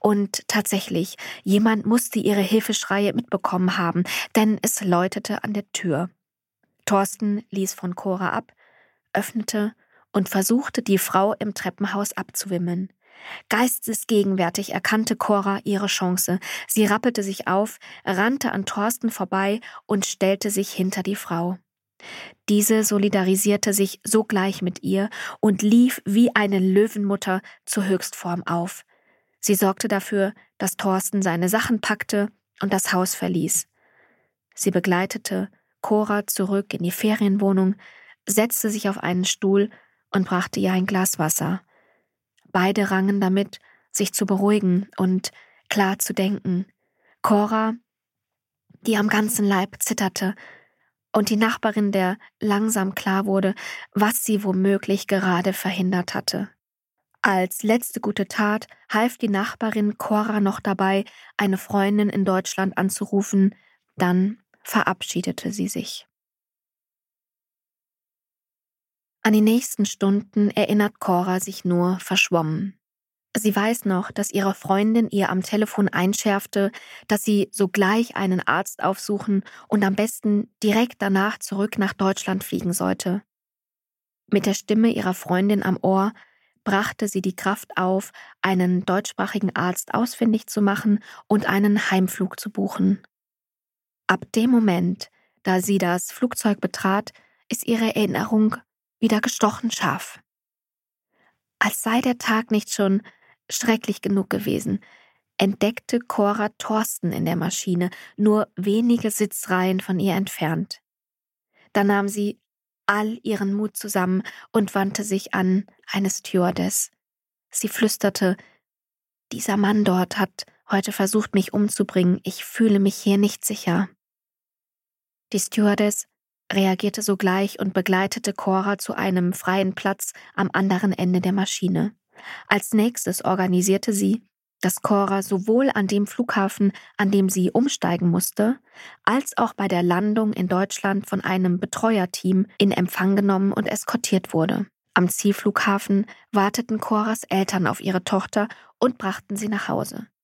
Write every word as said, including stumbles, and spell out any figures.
Und tatsächlich, jemand musste ihre Hilfeschreie mitbekommen haben, denn es läutete an der Tür. Thorsten ließ von Cora ab, öffnete und versuchte, die Frau im Treppenhaus abzuwimmeln. Geistesgegenwärtig erkannte Cora ihre Chance. Sie rappelte sich auf, rannte an Thorsten vorbei und stellte sich hinter die Frau. Diese solidarisierte sich sogleich mit ihr und lief wie eine Löwenmutter zur Höchstform auf. Sie sorgte dafür, dass Thorsten seine Sachen packte und das Haus verließ. Sie begleitete Cora zurück in die Ferienwohnung, setzte sich auf einen Stuhl und brachte ihr ein Glas Wasser. Beide rangen damit, sich zu beruhigen und klar zu denken. Cora, die am ganzen Leib zitterte, und die Nachbarin, der langsam klar wurde, was sie womöglich gerade verhindert hatte. Als letzte gute Tat half die Nachbarin Cora noch dabei, eine Freundin in Deutschland anzurufen, dann verabschiedete sie sich. An die nächsten Stunden erinnert Cora sich nur verschwommen. Sie weiß noch, dass ihre Freundin ihr am Telefon einschärfte, dass sie sogleich einen Arzt aufsuchen und am besten direkt danach zurück nach Deutschland fliegen sollte. Mit der Stimme ihrer Freundin am Ohr brachte sie die Kraft auf, einen deutschsprachigen Arzt ausfindig zu machen und einen Heimflug zu buchen. Ab dem Moment, da sie das Flugzeug betrat, ist ihre Erinnerung wieder gestochen scharf. Als sei der Tag nicht schon schrecklich genug gewesen, entdeckte Cora Thorsten in der Maschine, nur wenige Sitzreihen von ihr entfernt. Da nahm sie all ihren Mut zusammen und wandte sich an eine Stewardess. Sie flüsterte: »Dieser Mann dort hat heute versucht, mich umzubringen. Ich fühle mich hier nicht sicher.« Die Stewardess reagierte sogleich und begleitete Cora zu einem freien Platz am anderen Ende der Maschine. Als nächstes organisierte sie, dass Cora sowohl an dem Flughafen, an dem sie umsteigen musste, als auch bei der Landung in Deutschland von einem Betreuerteam in Empfang genommen und eskortiert wurde. Am Zielflughafen warteten Coras Eltern auf ihre Tochter und brachten sie nach Hause.